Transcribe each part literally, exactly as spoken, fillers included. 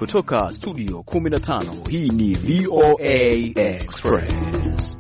kutoka studio kumi na tano, hii ni V O A Express.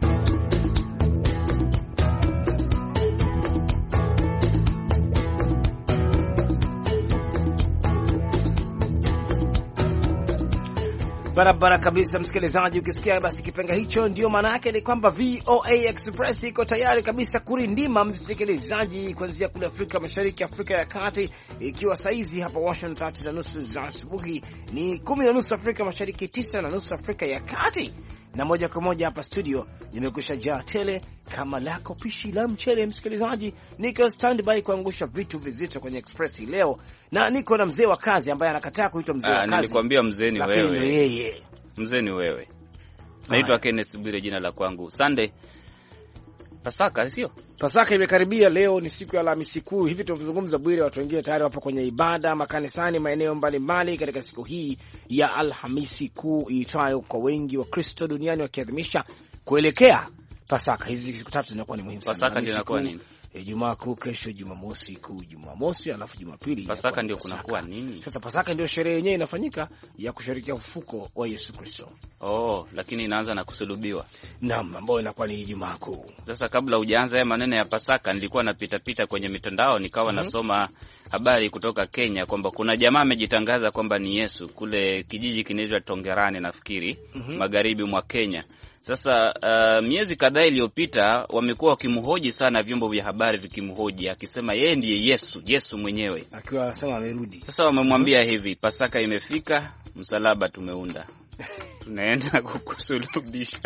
Barabara kabisa msikilizaji, ukisikia basi kipenga hicho ndio maana yake ni kwamba V O A Express iko tayari kabisa kurindima msikilizaji, kuanzia kule Afrika Mashariki, Afrika ya Kati, ikiwa saizi hapa Washington tatu na nusu za asubuhi, ni kumi na nusu Afrika Mashariki, tisa na nusu Afrika ya Kati, na moja kwa moja hapa studio nimekusha jaa tele kama lako pishi la mchele msikilizaji, niko standby kuangusha vitu vizito kwenye Express leo, na niko na mzee wa kazi ambaye anakataa kuitwa mzee wa kazi. Nilikwambia mzee ni wewe. Yeye. Mzee ni wewe. Naitwa Kenneth Bwire jina la kwangu. Sunday. Pasaka sio? Pasaka imekaribia, leo ni siku ya Alhamisi Kuu. Hivi tunazungumza Bwire, watu wengine tayari wapo kwenye ibada makanisani maeneo mbalimbali katika siku hii ya Alhamisi Kuu iitwayo kwa wengi wa Kristo duniani wakiadhimisha kuelekea Pasaka. Hizi siku tatu zinakuwa ni muhimu sana. Pasaka ndio inakuwa nini? Ijumaa Kuu, kesho Jumamosi Kuu, Jumamosi alafu Jumapili. Pasaka ndio kunakuwa nini? Sasa Pasaka ndio sherehe yenyewe inafanyika ya kusherehekea ufufuko wa Yesu Kristo. Oh, lakini inaanza na kusulubiwa. Naam, ambayo inakuwa ni Ijumaa Kuu. Sasa kabla hujaanza haya maneno ya Pasaka, nilikuwa napita pita kwenye mitandao nikawa mm -hmm. nasoma habari kutoka Kenya kwamba kuna jamaa amejitangaza kwamba ni Yesu kule kijiji kinaitwa Tongerani nafikiri, mm -hmm. magharibi mwa Kenya. Sasa uh, miezi kadhaa iliyopita wamekuwa wakimhoji sana, vyombo vya habari vikimhoji akisema yeye ndiye Yesu, Yesu mwenyewe. Akiwa anasema amerudi. Sasa wamemwambia hivi, Pasaka imefika, msalaba tumeunda. Tunaenda kukusulubisha.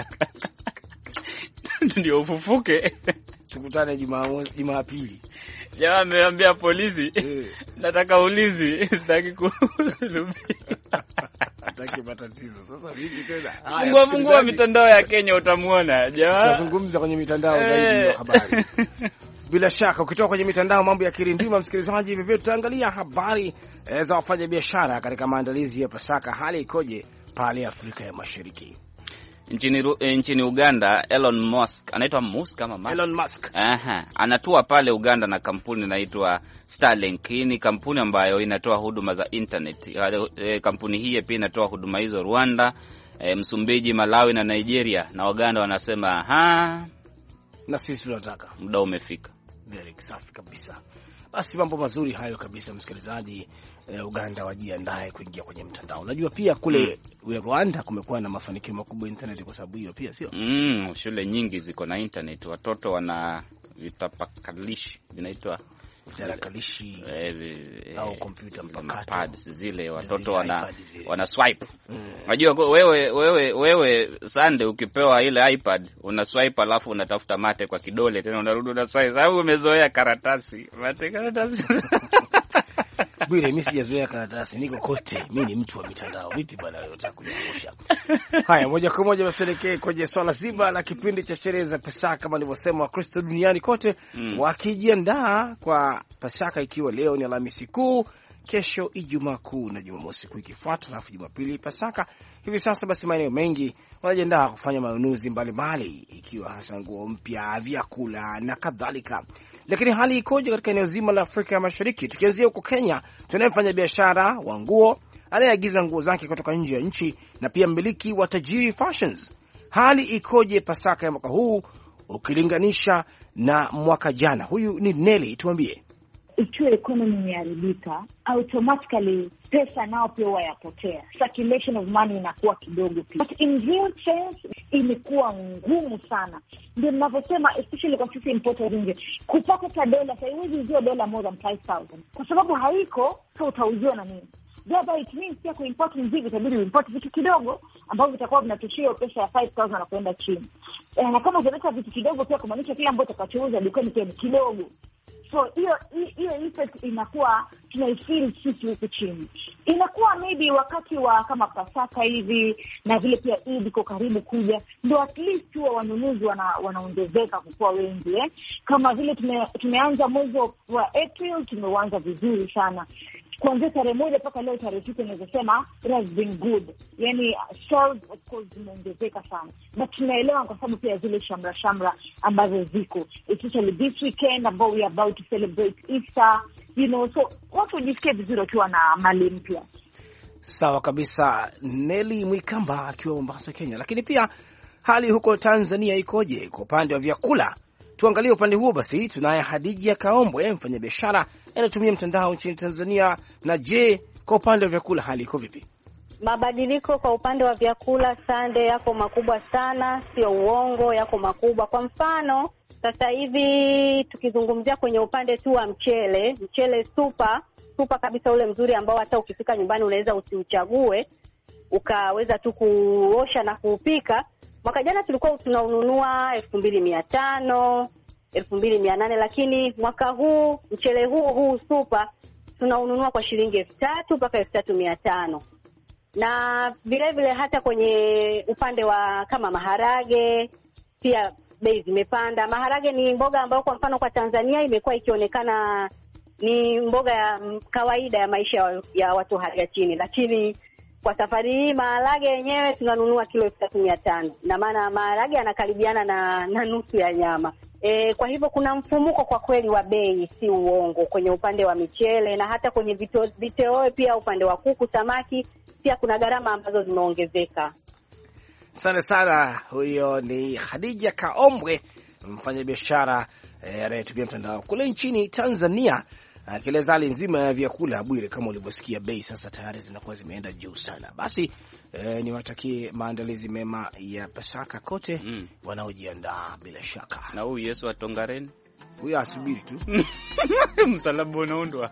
Ndio ufufuke. Tukutane Jumamosi, Jumapili. Jamaa ameambia polisi, nataka ulinzi, sitaki kusulubisha. Hataki matatizo. Sasa vipi tena? Fungua fungua mitandao ya Kenya utamuona. Jamaa tutazungumza kwenye mitandao zaidi ya habari. Bila shaka ukitoka kwenye mitandao mambo ya kirindima msikilizaji, vivyo tutaangalia habari za wafanyabiashara katika maandalizi ya Pasaka. Hali ikoje pale Afrika ya Mashariki? Nchini nchini Uganda, Elon Musk, anaitwa Musk kama Musk. Elon Musk. Aha, anatua pale Uganda na kampuni inaitwa Starlink. Hii ni kampuni ambayo inatoa huduma za internet. E, kampuni hii pia inatoa huduma hizo Rwanda, e, Msumbiji, Malawi na Nigeria. Na Uganda wanasema ha, na sisi tunataka. Muda umefika. Very safi kabisa. Basi mambo mazuri hayo kabisa msikilizaji. Uh, Uganda wajiandae kuingia kwenye mtandao. Unajua pia kule mm. Rwanda kumekuwa na mafanikio makubwa internet kwa sababu hiyo pia sio? Mm, shule nyingi ziko na internet. Watoto wana vitapakalishi vinaitwa tarakilishi eh, au kompyuta mpakato pads zile watoto wana wana swipe. Unajua mm. wewe wewe wewe Sunday ukipewa ile iPad una swipe alafu unatafuta mate kwa kidole tena unarudi una swipe. Sababu umezoea karatasi. Mate karatasi. Bwire, mimi sijazoea karatasi, niko kote. Mimi ni mtu wa mitandao. Vipi bwana wewe unataka kuniangusha? Haya, moja kwa moja tuelekee kwenye swala zima la kipindi cha sherehe za Pasaka. Kama nilivyosema, Wakristo duniani kote mm. wakijiandaa kwa Pasaka, ikiwa leo ni Alhamisi Kuu, kesho Ijumaa Kuu na Jumamosi Kuu ikifuata, alafu Jumapili Pasaka. Hivi sasa basi maeneo mengi wanajiandaa kufanya manunuzi mbalimbali, ikiwa hasa nguo mpya, vyakula na kadhalika. Lakini hali ikoje katika eneo zima la Afrika ya Mashariki? Tukianzia huko Kenya, tunayemfanya biashara wa nguo anayeagiza nguo zake kutoka nje ya nchi na pia mmiliki wa Tajiri Fashions. Hali ikoje Pasaka ya mwaka huu ukilinganisha na mwaka jana? Huyu ni Nelly, tuambie. Ikiwa economy imeharibika, automatically pesa nao pia wayapotea. Circulation of money inakuwa kidogo pia. But in real sense imekuwa ngumu sana. Ndio ninavyosema, especially kwa sisi importers nje, kupata ta dola sasa hivi zio dola more than five thousand. Kwa sababu haiko, so utauziwa na nini? Thereby it means pia kuimport mzigo itabidi import vitu kidogo ambavyo vitakuwa vinatoshia pesa ya five thousand na kwenda chini. E, na kama unaleta vitu kidogo pia kumaanisha kila ambacho utakachouza dukani pia ni kidogo. So hiyo hiyo effect inakuwa tunaifeel sisi huku chini. Inakuwa maybe wakati wa kama Pasaka hivi na vile pia Eid iko karibu kuja, ndio at least huwa wanunuzi wana, wanaongezeka kukua wengi eh. Kama vile tume, tumeanza mwezi wa April tumeanza vizuri sana. Kuanzia tarehe moja mpaka leo tarehe tisa naweza sema it has been good. Yaani sales of course zimeongezeka sana. But tunaelewa kwa sababu pia zile shamra shamra ambazo ziko. Especially this weekend ambao we are about to celebrate Easter, you know, so watu wajisikie vizuri wakiwa na mali mpya. Sawa kabisa, Nelly Mwikamba akiwa Mombasa, Kenya. Lakini pia hali huko Tanzania ikoje kwa upande wa vyakula? Tuangalie upande huo basi. Tunaye Hadija Kaombwe, mfanyabiashara anatumia mtandao nchini Tanzania. Na je, kwa upande wa vyakula hali iko vipi? Mabadiliko kwa upande wa vyakula Sande yako makubwa sana, sio uongo, yako makubwa. Kwa mfano, sasa hivi tukizungumzia kwenye upande tu wa mchele, mchele super, super kabisa, ule mzuri ambao hata ukifika nyumbani unaweza usiuchague, ukaweza tu kuosha na kuupika. Mwaka jana tulikuwa tunaununua elfu mbili mia tano, elfu mbili mia nane, lakini mwaka huu mchele huu huu super tunaununua kwa shilingi elfu tatu mpaka elfu tatu mia tano. Na vile vile hata kwenye upande wa kama maharage pia bei zimepanda. Maharage ni mboga ambayo kwa mfano kwa Tanzania imekuwa ikionekana ni mboga ya kawaida ya maisha ya watu hali ya chini, lakini kwa safari hii maharage yenyewe tunanunua kilo elfu tatu mia tano, na maana maharage yanakaribiana na, na nusu ya nyama. E, kwa hivyo kuna mfumuko kwa kweli wa bei, si uongo, kwenye upande wa michele na hata kwenye vitoweo vito, pia upande wa kuku, samaki, pia kuna gharama ambazo zimeongezeka. Sana sana. Huyo ni Hadija Kaombwe, mfanyabiashara anayetumia eh, mtandao kule nchini Tanzania, akieleza hali nzima ya vyakula. Bwire, kama ulivyosikia, bei sasa tayari zinakuwa zimeenda juu sana. Basi eh, niwatakie maandalizi mema ya Pasaka kote mm. wanaojiandaa bila shaka. Na huyu Yesu atongareni, huyu asubiri tu msalaba unaundwa.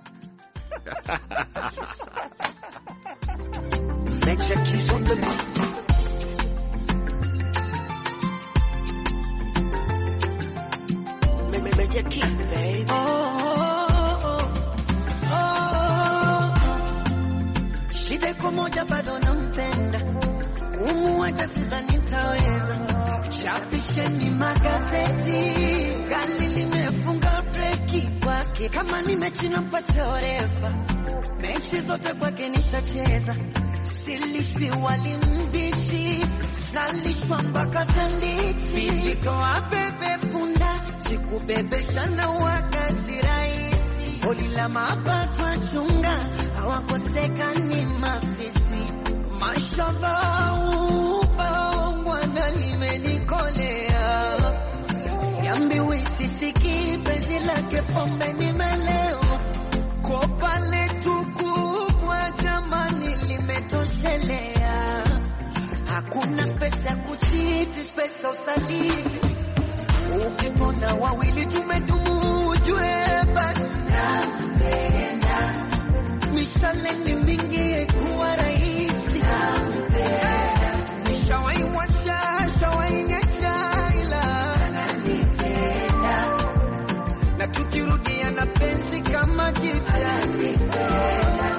Shida iko moja, bado nampenda, kumuacha sidhani nitaweza. Chapisheni magazeti, gari limefunga breki kwake, kama ni mechi nampatia orefa, mechi zote kwake nishacheza. Silishwi wali mbichi, nalishwa mpaka tanditi, nitoa bebe punda, sikubebesha na wakasi rahisi. Holi la mapato achunga, hawakosekani mafisi. Mashallah, ubaongwana limenikolea, yambiwi sisiki, penzi lake pombe nimelewa. Kopa letu kubwa jamani limetoshelea, hakuna pesa kuchiti, pesa usaliti. Ukipona wawili tumedumu, ujue basi nampenda. Mishale ni mingi kuwa rahisi, nampenda. Nishawai wacha, shawai nyesha ila ananipenda, na tukirudia na penzi kama jipya ananipenda.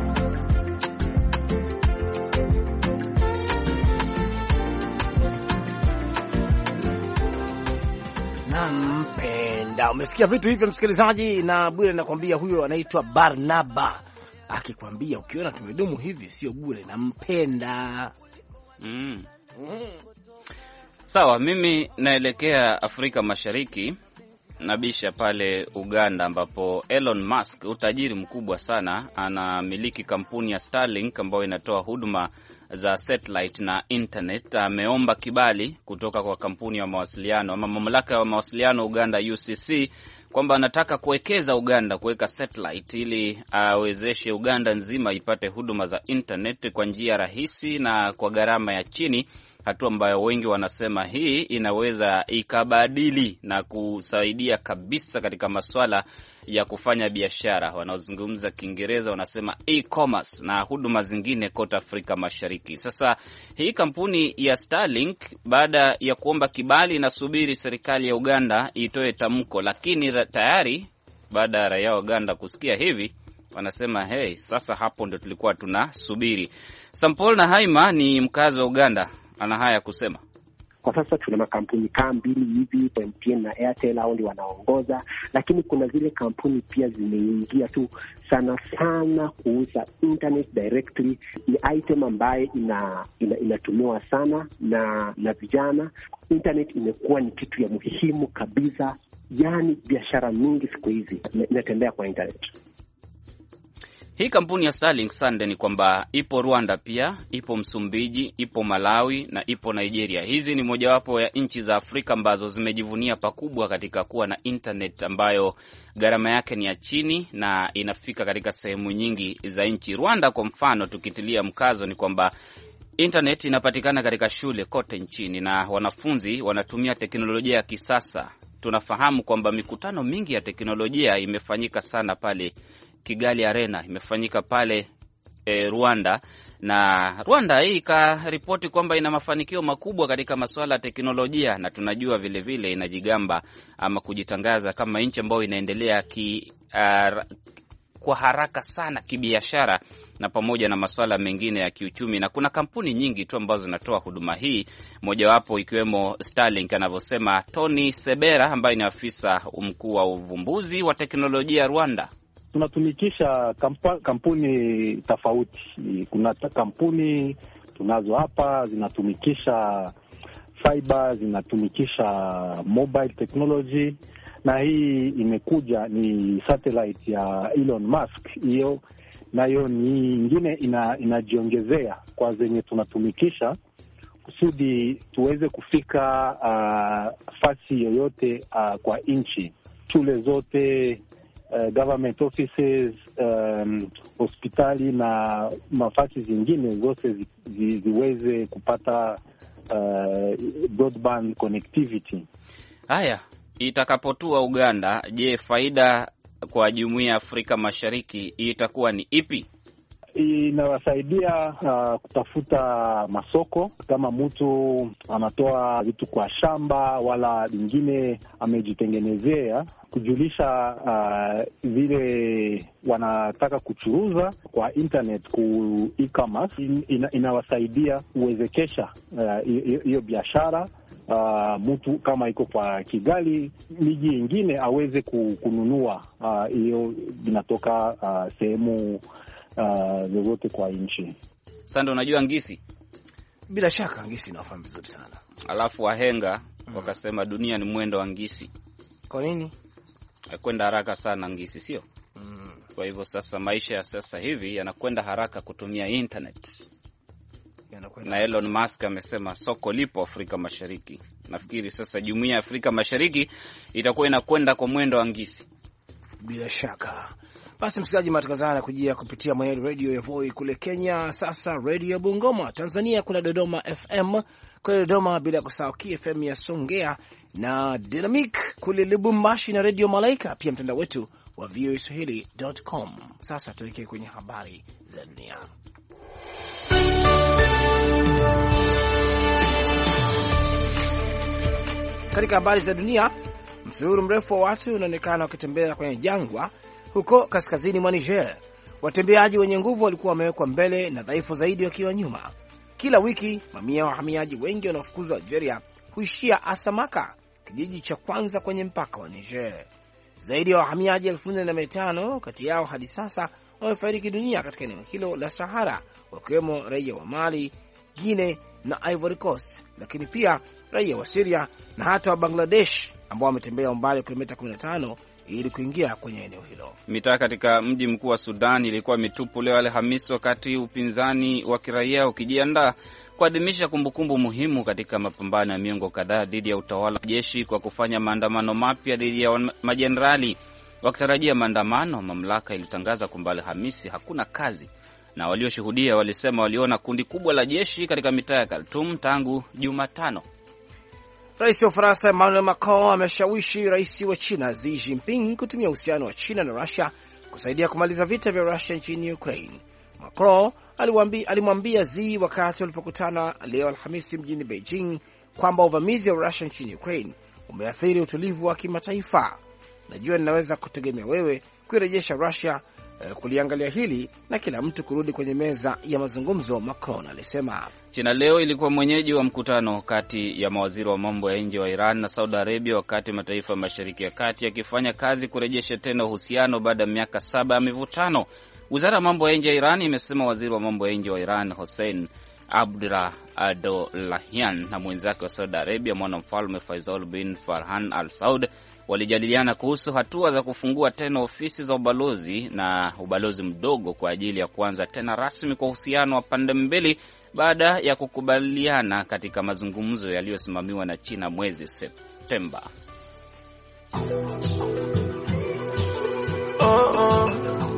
Nampenda. Umesikia vitu hivyo msikilizaji, na Bwire nakwambia huyo anaitwa Barnaba. Akikwambia ukiona tumedumu hivi sio bure, nampenda. Mm. Mm. Sawa, mimi naelekea Afrika Mashariki, nabisha pale Uganda ambapo Elon Musk, utajiri mkubwa sana, anamiliki kampuni ya Starlink ambayo inatoa huduma za satellite na internet. Ameomba kibali kutoka kwa kampuni ya mawasiliano ama mamlaka ya mawasiliano Uganda U C C kwamba anataka kuwekeza Uganda, kuweka satellite ili awezeshe Uganda nzima ipate huduma za internet kwa njia rahisi na kwa gharama ya chini, hatua ambayo wengi wanasema hii inaweza ikabadili na kusaidia kabisa katika masuala ya kufanya biashara. Wanaozungumza Kiingereza wanasema e-commerce na huduma zingine kote Afrika Mashariki. Sasa hii kampuni ya Starlink, baada ya kuomba kibali, inasubiri serikali ya Uganda itoe tamko, lakini tayari baada ya raia wa Uganda kusikia hivi wanasema hey, sasa hapo ndio tulikuwa tunasubiri. Sampol na Haima ni mkazi wa Uganda, ana haya kusema. Kwa sasa tuna makampuni kama mbili hivi, M T N na Airtel, hao ndio wanaongoza, lakini kuna zile kampuni pia zimeingia tu sana sana kuuza internet directly. Ni item ambayo ina, ina inatumiwa sana na na vijana. Internet imekuwa ni kitu ya muhimu kabisa, yani biashara mingi siku hizi inatembea kwa internet. Hii kampuni ya Starlink Sunday ni kwamba ipo Rwanda pia, ipo Msumbiji, ipo Malawi na ipo Nigeria. Hizi ni mojawapo ya nchi za Afrika ambazo zimejivunia pakubwa katika kuwa na internet ambayo gharama yake ni ya chini na inafika katika sehemu nyingi za nchi. Rwanda kwa mfano, tukitilia mkazo ni kwamba internet inapatikana katika shule kote nchini na wanafunzi wanatumia teknolojia ya kisasa. Tunafahamu kwamba mikutano mingi ya teknolojia imefanyika sana pale Kigali Arena, imefanyika pale e, Rwanda, na Rwanda hii ikaripoti kwamba ina mafanikio makubwa katika masuala ya teknolojia, na tunajua vile vile inajigamba ama kujitangaza kama nchi ambayo inaendelea ki, uh, kwa haraka sana kibiashara na pamoja na masuala mengine ya kiuchumi, na kuna kampuni nyingi tu ambazo zinatoa huduma hii, mojawapo ikiwemo Starlink, anavyosema Tony Sebera ambaye ni afisa mkuu wa uvumbuzi wa teknolojia Rwanda. Tunatumikisha kampa, kampuni tofauti. Kuna kampuni tunazo hapa zinatumikisha fiber, zinatumikisha mobile technology, na hii imekuja ni satellite ya Elon Musk. Hiyo nayo ni nyingine ina, inajiongezea kwa zenye tunatumikisha kusudi tuweze kufika uh, fasi yoyote uh, kwa nchi, shule zote, Uh, government offices, um, hospitali na mafasi zingine zote zi, zi, ziweze kupata uh, broadband connectivity. Haya, itakapotua Uganda, je, faida kwa Jumuiya ya Afrika Mashariki itakuwa ni ipi? Inawasaidia uh, kutafuta masoko. Kama mtu anatoa vitu kwa shamba wala vingine amejitengenezea, kujulisha uh, vile wanataka kuchuruza kwa internet, ku e-commerce, ina, inawasaidia kuwezekesha hiyo uh, biashara. Uh, mtu kama iko kwa Kigali, miji ingine aweze kununua hiyo uh, vinatoka uh, sehemu zozote uh, kwa nchi. Sasa unajua ngisi? Bila shaka ngisi nafahamu vizuri sana. Alafu wahenga mm. wakasema dunia ni mwendo wa ngisi. Kwa nini? Kwenda haraka sana ngisi, sio? Mm. Kwa hivyo sasa maisha ya sasa hivi yanakwenda haraka kutumia internet. Na Elon Musk amesema soko lipo Afrika Mashariki. Nafikiri sasa Jumuiya ya Afrika Mashariki itakuwa inakwenda kwa mwendo wa ngisi. Bila shaka. Basi msikilizaji, matangazo haya yanakujia kupitia Mwenyezi Radio ya Voi kule Kenya, sasa Radio Bungoma. Tanzania kuna Dodoma F M kule Dodoma, bila kusahau K F M ya Songea na Dynamic kule Lubumbashi na Radio Malaika, pia mtandao wetu wa voa swahili dot com. Sasa tuelekee kwenye habari za dunia. Katika habari za dunia, msururu mrefu wa watu unaonekana wakitembea kwenye jangwa huko kaskazini mwa Niger. Watembeaji wenye nguvu walikuwa wamewekwa mbele na dhaifu zaidi wakiwa nyuma. Kila wiki mamia ya wahamiaji wengi wanaofukuzwa Algeria huishia Asamaka, kijiji cha kwanza kwenye mpaka wa Niger. Zaidi ya wahamiaji elfu nne na mia tano kati yao hadi sasa wamefariki dunia katika eneo hilo la Sahara, wakiwemo raia wa Mali, Guinea na Ivory Coast, lakini pia raia wa Syria na hata wa Bangladesh ambao wametembea umbali wa kilomita kumi na tano ili kuingia kwenye eneo hilo. Mitaa katika mji mkuu wa Sudan ilikuwa mitupu leo Alhamisi, wakati upinzani wa kiraia ukijiandaa kuadhimisha kumbukumbu muhimu katika mapambano ya miongo kadhaa dhidi ya utawala wa jeshi kwa kufanya maandamano mapya dhidi ya majenerali. Wakitarajia maandamano, mamlaka ilitangaza kwamba Alhamisi hakuna kazi, na walioshuhudia walisema waliona kundi kubwa la jeshi katika mitaa ya Khartoum tangu Jumatano. Rais wa Ufaransa Emmanuel Macron ameshawishi rais wa China Xi Jinping kutumia uhusiano wa China na Russia kusaidia kumaliza vita vya Russia nchini Ukraine. Macron alimwambia Xi wakati walipokutana leo Alhamisi mjini Beijing kwamba uvamizi wa Russia nchini Ukraine umeathiri utulivu wa kimataifa. Najua ninaweza kutegemea wewe kuirejesha Russia, uh, kuliangalia hili na kila mtu kurudi kwenye meza ya mazungumzo, Macron alisema. China leo ilikuwa mwenyeji wa mkutano kati ya mawaziri wa mambo ya nje wa Iran na Saudi Arabia, wakati mataifa ya Mashariki ya Kati yakifanya kazi kurejesha tena uhusiano baada ya miaka saba ya mivutano. Wizara ya mambo ya nje ya Iran imesema waziri wa mambo ya nje wa Iran Hossein Abdullah Abdullahian na mwenzake wa Saudi Arabia mwanamfalme Faisal bin Farhan Al Saud walijadiliana kuhusu hatua za kufungua tena ofisi za ubalozi na ubalozi mdogo kwa ajili ya kuanza tena rasmi kwa uhusiano wa pande mbili baada ya kukubaliana katika mazungumzo yaliyosimamiwa na China mwezi Septemba. Oh, oh.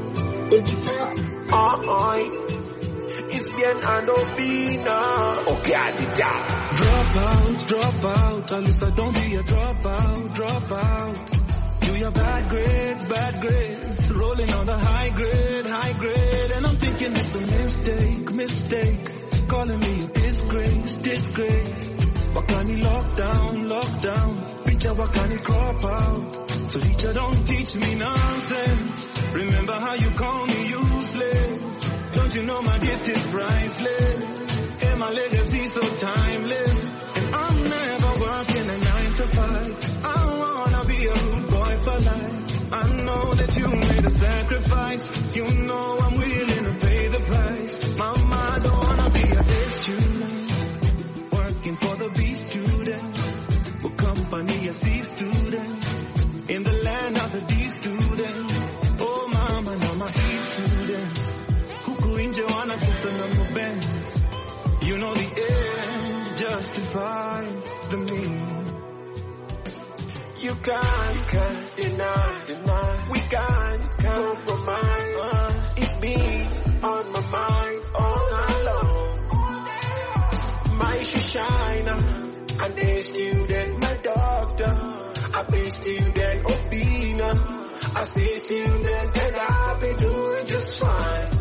Oh, oh. It's bien and Obina. Okay, I did that. Drop out, drop out. Alyssa, don't be a drop out, drop out. Do your bad grades, bad grades. Rolling on the high grade, high grade. And I'm thinking it's a mistake, mistake. Calling me a disgrace, disgrace. Wakani lockdown, lockdown. Picture Wakani crop out. So teacher, don't teach me nonsense. Remember how you call me useless. Don't you know my gift is priceless? And my legacy so timeless. And I'm never working a nine to five. I wanna be a rude boy for life. I know that you made a sacrifice. You know I'm willing to pay the price. Mama, I don't wanna be a day student. Working for the B students. Who company as C students. In the land of the D students. Oh mama, now my E students. Joanna just a number bends. You know the end justifies the means. You can't, can't deny, deny. We can't compromise. Uh, it's been on my mind all night long. My shiner, I'm a student, my doctor. I'm a student, Obina. I say student and I've been doing just fine.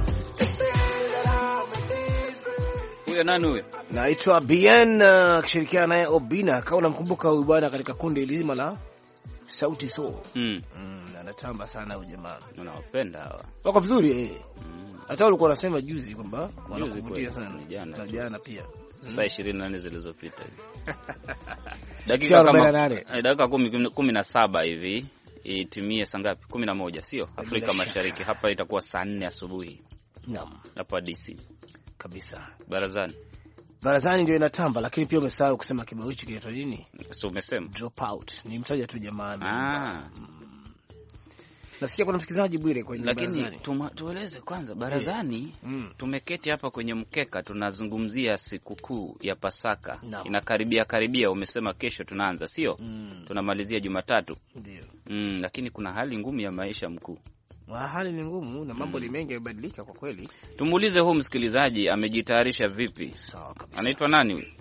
Huyo nani huyo? Naitwa Bien akishirikiana uh, naye Obina. Kama unamkumbuka huyu bwana katika kundi lizima la Sauti Sol. Mm. Mm, anatamba sana huyu jamaa. Unawapenda hawa. Wako vizuri eh. Mm. Hata ulikuwa unasema juzi kwamba wanakuvutia sana. Jana, jana pia. Saa ishirini na nne zilizopita hivi. Dakika kama dakika kumi na saba hivi itimie saa ngapi? kumi na moja sio? Afrika Mashariki. Hapa itakuwa saa nne asubuhi. Naam. Hapa D C. Kabisa. Barazani. Barazani ndio inatamba, lakini pia umesahau kusema kibao hichi kinaitwa nini? So umesema drop out. Ni mtaja tu jamani. Ah. Mm. Nasikia kuna msikilizaji Bwire kwenye lakini barazani. Lakini tueleze kwanza barazani. Yeah. Mm. Tumeketi hapa kwenye mkeka tunazungumzia sikukuu ya Pasaka. No. Inakaribia karibia, umesema kesho tunaanza, sio? Mm. Tunamalizia Jumatatu. Ndio. Mm, lakini kuna hali ngumu ya maisha mkuu. Hali ni ngumu na mambo ni mm. mengi yamebadilika kwa kweli. Tumuulize huu msikilizaji amejitayarisha vipi? Sawa kabisa. Anaitwa nani huyu?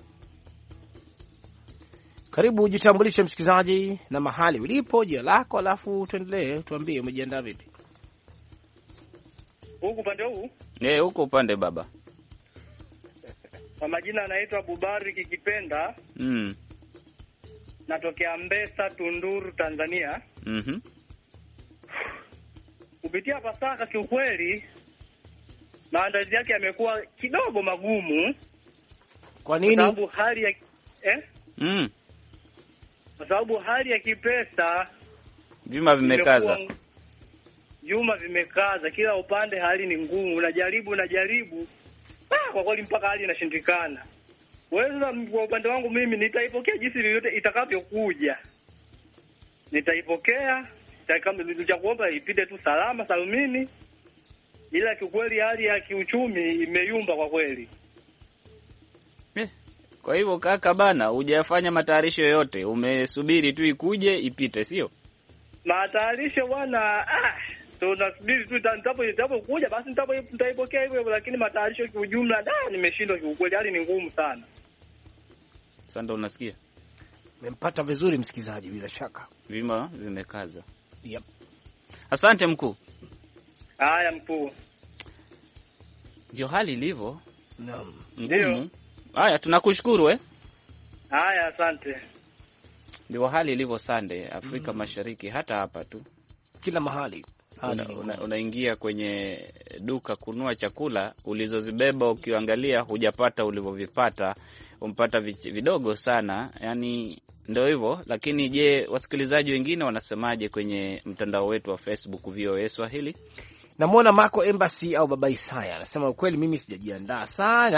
Karibu ujitambulishe msikilizaji na mahali ulipo, jina lako, alafu tuendelee, tuambie umejiandaa vipi. Huko upande huu? Eh, huko upande baba. Kwa majina anaitwa Bubari Kikipenda. Mm. Natokea Mbesa, Tunduru, Tanzania. Mhm. Mm kupitia Pasaka kiukweli maandalizi yake yamekuwa kidogo magumu. Kwa nini? Kwa sababu hali ya eh? Mm. Kwa sababu hali ya kipesa vyuma vimekaza. Vyuma vimekaza kila upande, hali ni ngumu. Unajaribu unajaribu. Ah, kwa kweli mpaka hali inashindikana. Wewe kwa upande wangu mimi nitaipokea jinsi lolote itakavyokuja. Nitaipokea kama nilichokuomba ipite tu salama salumini, ila kiukweli hali ya kiuchumi imeyumba kwa kweli. Eh, kwa hivyo kaka bana, hujafanya matayarisho yote, umesubiri tu ikuje ipite, sio? Matayarisho bwana, ah, tunasubiri tu nitapo nitapo kuja basi nitapo nitaipokea hivyo, lakini matayarisho kiujumla da nimeshindwa kiukweli, hali ni ngumu sana. Sasa ndo unasikia? Nimempata vizuri msikizaji bila shaka. Vima vimekaza. Yep. Asante mkuu. Haya mkuu. Ndio hali ilivyo. Naam. Ndio. Haya tunakushukuru eh. Haya asante. Ndio hali ilivyo Sunday Afrika mm. Mashariki, hata hapa tu. Kila mahali. Unaingia una, una kwenye duka kununua chakula, ulizozibeba ukiangalia hujapata ulivyovipata, umpata vidogo sana. Yaani ndio hivyo. Lakini je, wasikilizaji wengine wanasemaje kwenye mtandao wetu wa Facebook V O A Swahili? Namuona Marco Embassy au Baba Isaya anasema ukweli mimi sijajiandaa sana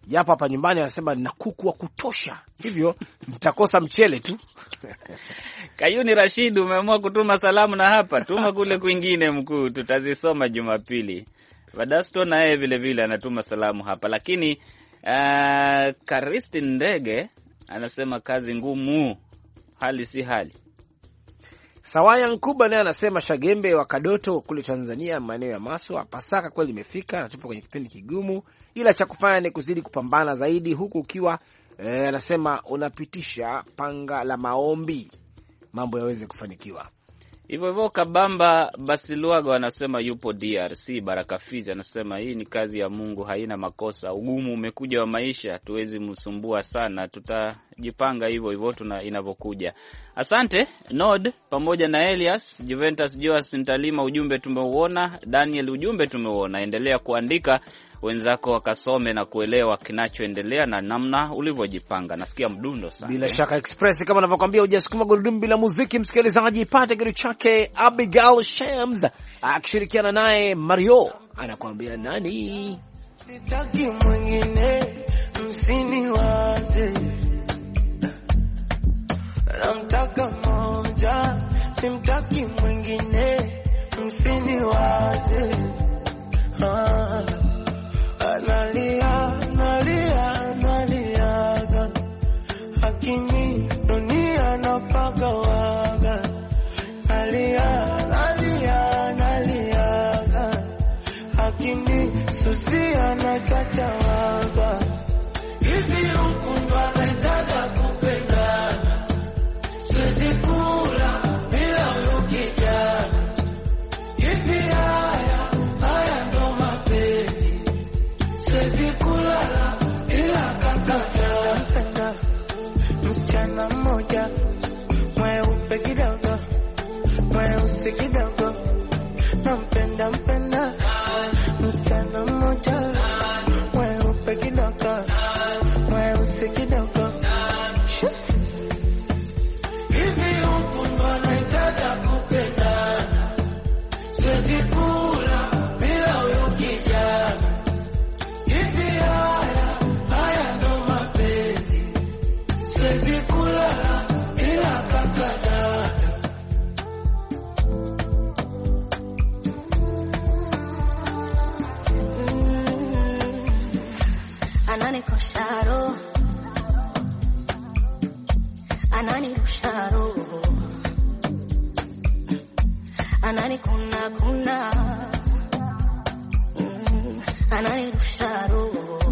japo hapa nyumbani anasema na kuku wa kutosha, hivyo mtakosa mchele tu. Kayuni Rashid, umeamua kutuma salamu na hapa, tuma kule kwingine mkuu, tutazisoma Jumapili. Vadasto naye vile vile anatuma salamu hapa, lakini uh, Karisti Ndege anasema kazi ngumu, hali si hali. Sawaya Nkuba naye anasema Shagembe wa Kadoto kule Tanzania, maeneo ya Maswa, Pasaka kweli imefika na tupo kwenye kipindi kigumu, ila cha kufanya ni kuzidi kupambana zaidi, huku ukiwa eh, anasema unapitisha panga la maombi mambo yaweze kufanikiwa. Hivyo hivyo Kabamba Basiluago anasema yupo D R C. Baraka Fizi anasema hii ni kazi ya Mungu, haina makosa. Ugumu umekuja wa maisha, tuwezi msumbua sana, tutajipanga hivyo hivyo tuna inavyokuja. Asante Nod pamoja na Elias. Juventus Joas Ntalima, ujumbe tumeuona. Daniel, ujumbe tumeuona. Endelea kuandika, wenzako wakasome na kuelewa kinachoendelea na namna ulivyojipanga. Nasikia mdundo sana. Bila shaka Express kama ninavyokuambia, hujasukuma gurudumu bila muziki. Msikilizaji, ipate kitu chake Abigail Shams akishirikiana naye Mario, anakuambia nani? Sitaki mwingine msiniwaze, namtaka moja, simtaki mwingine msiniwaze. Ah, analia, analia, analiaga, hakini dunia napaga waga. Nalia, nalia, naliaga, hakini susia na chacha waga. Hivi huku ndo anaitaka kupendana, siwezi kula bila huyu kijana. Hivi haya, haya ndo mapenzi, siwezi kulala ila kakata. Penda msichana mmoja mweupe kidogo, mweusi kidogo, nampenda mpenda msichana mmoja mweupe kidogo, mweusi kidogo. Hivi huku ndo naitaka kupendana, siwezi kula bila huyu kijana. Hivi haya, haya ndo mapenzi, siwezi kulala bila kakata. Anani kosharo, anani rusharo, anani kuna kuna, mm, anani rusharo,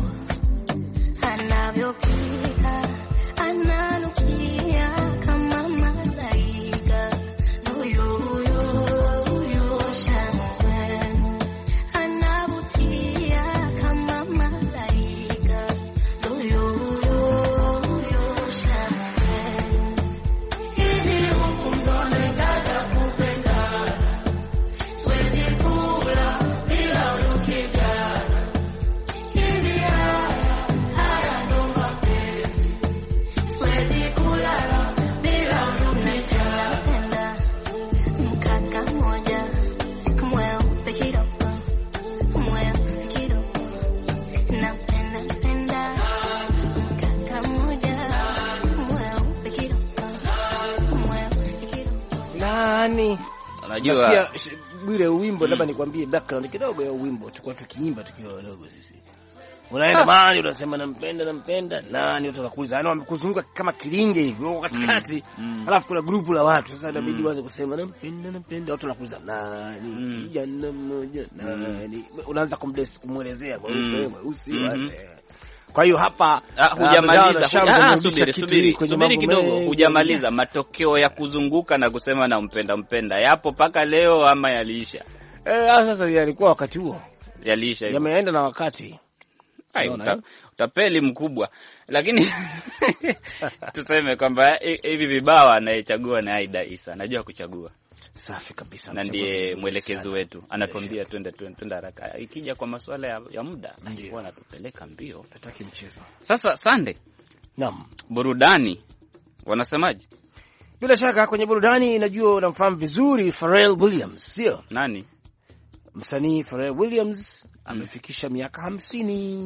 anavyopita ananukia kama malaika. Huyo huyo huyo shangwe, anavutia kama malaika. Huyo huyo huyo shangwe. Hivi huku ndo naitaka kupendana, siwezi kula bila huyu kijana. Hivi haya, haya ndo mapenzi, siwezi kulala bila huyu kijana. Mkaka moja mweupe kidogo, mweusi kidogo, napenda penda. Mkaka moja mweupe kidogo, mweusi kidogo. Nani? Unajua Nasikia Bwire wimbo, labda nikwambie background kidogo ya wimbo, tukua tukiimba tukiwa wadogo sisi. Unaenda mali unasema nampenda nampenda nani, watu wanakuuliza, yani wamekuzunguka kama kilinge hivyo katikati, mm. alafu kuna grupu la watu sasa, inabidi mm. waanze kusema nampenda nampenda, watu wanakuuliza nani, mm. jana mmoja nani, unaanza kumbless kumuelezea kwa hiyo mweusi mm-hmm. Kwa hiyo hapa ah, hujamaliza, ah, subiri subiri subiri kidogo, hujamaliza. Matokeo ya kuzunguka na kusema na mpenda mpenda yapo paka leo ama yaliisha? Eh, sasa yalikuwa wakati huo, yaliisha hivyo, yameenda na wakati. Hai, uta, utapeli mkubwa. Lakini tuseme kwamba hivi vibawa anayechagua na Aida Isa anajua kuchagua. Safi kabisa. Na ndiye mwelekezi wetu, anatuambia twende twende haraka. Ikija kwa masuala ya, ya muda alikuwa anatupeleka mbio, hataki mchezo. Sasa Sunday, naam, burudani wanasemaje? Bila shaka kwenye burudani, najua unamfahamu vizuri Pharrell Williams, sio? Nani? Msanii Pharrell Williams amefikisha miaka hamsini.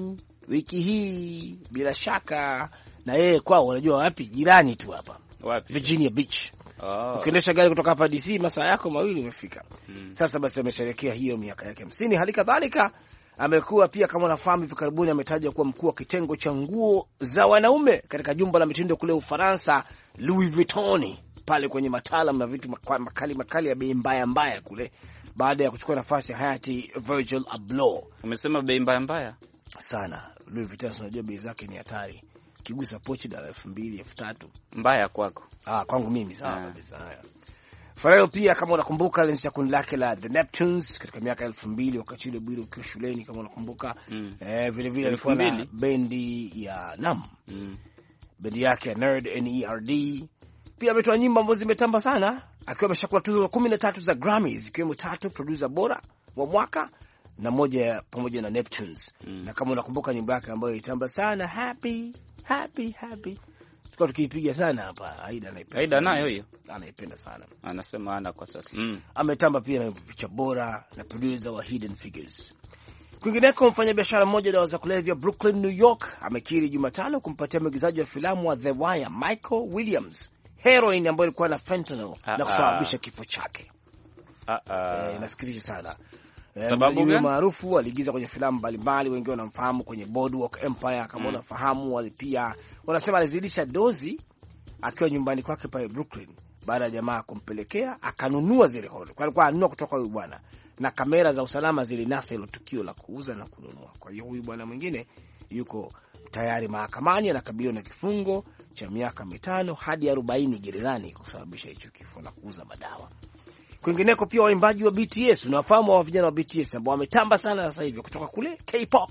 wiki hii bila shaka na yeye kwao, unajua wapi? Jirani tu hapa. Wapi? Virginia Beach. Oh. Ukiendesha gari kutoka hapa D C masaa yako mawili umefika. Hmm. Sasa basi amesherehekea hiyo miaka yake hamsini. Hali kadhalika amekuwa pia, kama unafahamu, hivi karibuni ametaja kuwa mkuu wa kitengo cha nguo za wanaume katika jumba la mitindo kule Ufaransa, Louis Vuitton, pale kwenye mataalam na vitu makali makali ya bei mbaya mbaya kule, baada ya kuchukua nafasi ya hayati Virgil Abloh. Umesema bei mbaya mbaya sana. Louis Vuitton unajua bei zake ni hatari. Kigusa pochi dola elfu mbili, elfu tatu. Mbaya kwako. Ah, kwangu mimi sawa kabisa. Haya. Pharrell pia, kama unakumbuka, alianzisha kundi lake la The Neptunes katika miaka elfu mbili, wakati ule Bwire ukiwa shuleni, kama unakumbuka. Mm. Eh, vile vile alikuwa na bendi ya Nam. Mm. Bendi yake ya Nerd N E R D. Pia ametoa nyimbo ambazo zimetamba sana, akiwa ameshakula tuzo kumi na tatu za Grammys, ikiwemo tatu producer bora wa mwaka na moja pamoja na Neptunes. Mm. Na kama unakumbuka nyimbo yake ambayo ilitamba sana, Happy Happy Happy, tukao tukiipiga sana hapa. Aida anaipenda. Aida nayo hiyo anaipenda sana. Anasema ana kwa sasa. Mm. Ametamba pia na picha bora na producer wa Hidden Figures. Kwingineko, mfanyabiashara mmoja dawa za kulevya Brooklyn, New York, amekiri Jumatano kumpatia mwigizaji wa filamu wa The Wire Michael Williams heroin ambayo ilikuwa na fentanyl na kusababisha kifo chake. Ah ah. Eh, nasikitisha sana. Sababu gani? Maarufu aliigiza kwenye filamu mbalimbali, wengi wanamfahamu kwenye Boardwalk Empire kama mm. unafahamu. Wale pia wanasema alizidisha dozi akiwa nyumbani kwake pale Brooklyn, baada ya jamaa kumpelekea akanunua zile heroin. Kwa alikuwa anunua kutoka huyu bwana, na kamera za usalama zilinasa hilo tukio la kuuza na kununua. Kwa hiyo huyu bwana mwingine yuko tayari mahakamani, anakabiliwa na kifungo cha miaka mitano hadi arobaini gerezani kwa kusababisha hicho kifo na kuuza madawa. Kwingineko pia waimbaji wa B T S, unafahamu wa vijana wa B T S ambao wametamba sana sasa hivi kutoka kule K-pop,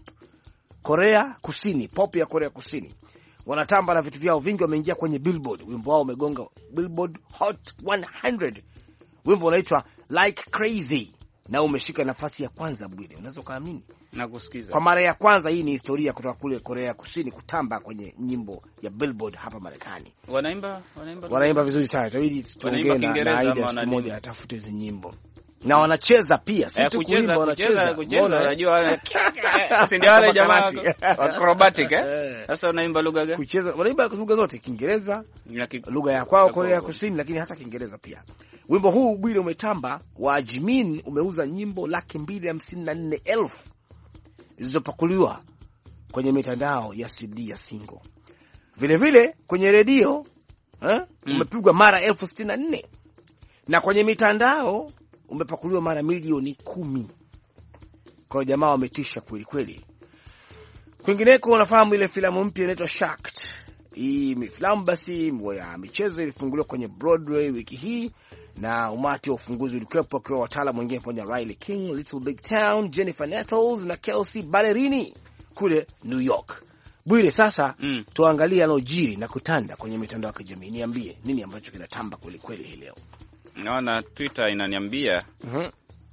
Korea Kusini, pop ya Korea Kusini. Wanatamba na vitu vyao vingi, wameingia kwenye Billboard. Wimbo wao umegonga Billboard Hot one hundred. Wimbo unaitwa Like Crazy na umeshika nafasi ya kwanza. Bwire, unaweza kuamini? Na kusikiza. Kwa mara ya kwanza, hii ni historia kutoka kule Korea Kusini kutamba kwenye nyimbo ya Billboard hapa Marekani. Wanaimba wanaimba wanaimba vizuri sana. Ili tuongee na Aida siku moja atafute hizo nyimbo. Na wanacheza pia, si tu kuimba, wanacheza. Kucheza unajua si ndio wale jamaa acrobatic eh? Sasa wanaimba lugha gani? Kucheza wanaimba lugha zote, Kiingereza, lugha ya kwao Korea Kusini, lakini hata Kiingereza pia. Wimbo huu Bwire umetamba, wa Jimin umeuza nyimbo laki mbili hamsini na nne elfu zilizopakuliwa kwenye mitandao ya C D ya single. Vile vile kwenye redio eh, mm. umepigwa mara elfu sitini na nne na kwenye mitandao umepakuliwa mara milioni kumi. Kwa jamaa wametisha kweli kweli. Kwingineko, unafahamu ile filamu mpya inaitwa Shacked. Hii filamu basi ya michezo ilifunguliwa kwenye Broadway wiki hii, na umati wa ufunguzi ulikuwepo kwa wataalamu wengine pamoja na Riley King, Little Big Town, Jennifer Nettles na Kelsey Ballerini kule New York. Bwire, sasa mm. tuangalie alojiri na kutanda kwenye mitandao ya kijamii. Niambie nini ambacho kinatamba kweli kweli hii leo? Naona Twitter inaniambia mhm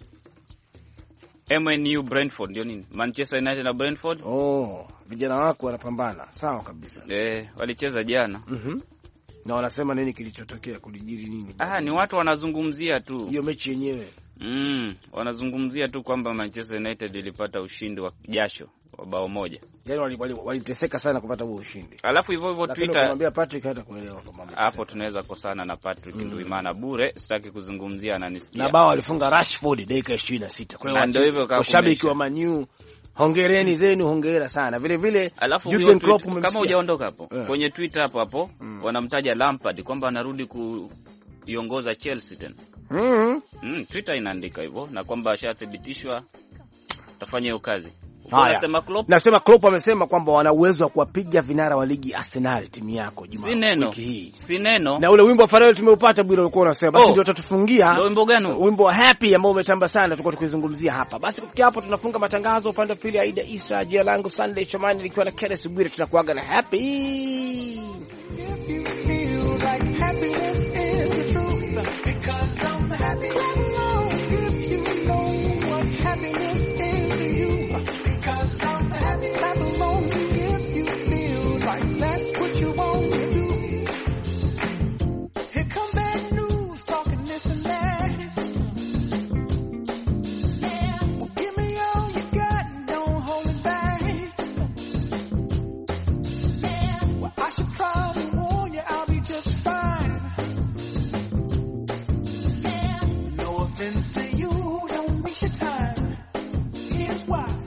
M N U Brentford ndio nini? Manchester United na Brentford. Oh, vijana wako wanapambana. Sawa kabisa. Eh, walicheza jana. Mhm. Na wanasema nini kilichotokea, kulijiri nini? Ah, ni watu wanazungumzia tu hiyo mechi yenyewe. Mm, wanazungumzia tu kwamba Manchester United ilipata ushindi wa jasho wa bao moja. Yaani waliteseka sana kupata huo ushindi. Alafu hivyo hivyo Twitter anamwambia Patrick hata kuelewa kama hapo tunaweza kosana na Patrick mm. Nduimana bure, sitaki kuzungumzia, ananisikia. Na bao alifunga Rashford dakika ishirini na sita. Kwa hiyo ndio hivyo, kama shabiki wa Man U, hongereni zenu, hongera sana. Vile vile Jurgen Klopp, kama hujaondoka hapo yeah. Kwenye Twitter hapo hapo mm. wanamtaja Lampard kwamba anarudi kuiongoza Chelsea tena. Mhm. Mm, Twitter inaandika hivyo na kwamba ashathibitishwa atafanya hiyo kazi. Nasema Klopp, nasema Klopp amesema kwamba wana uwezo wa kuwapiga vinara wa ligi Arsenal, timu yako Jumaa wiki hii. Si neno. Na ule wimbo wa Pharrell tumeupata bila ulikuwa unasema. Basi oh. ndio tutatufungia. Ndio wimbo gani? Wimbo wa Happy ambao umetamba sana, tulikuwa tukizungumzia hapa. Basi kufikia hapo tunafunga matangazo upande wa pili. Aida Isa, jina langu Sunday Chomani, likiwa na Kenneth Bwire, tunakuaga na Happy. If you feel like happiness is the truth, because I'm happy.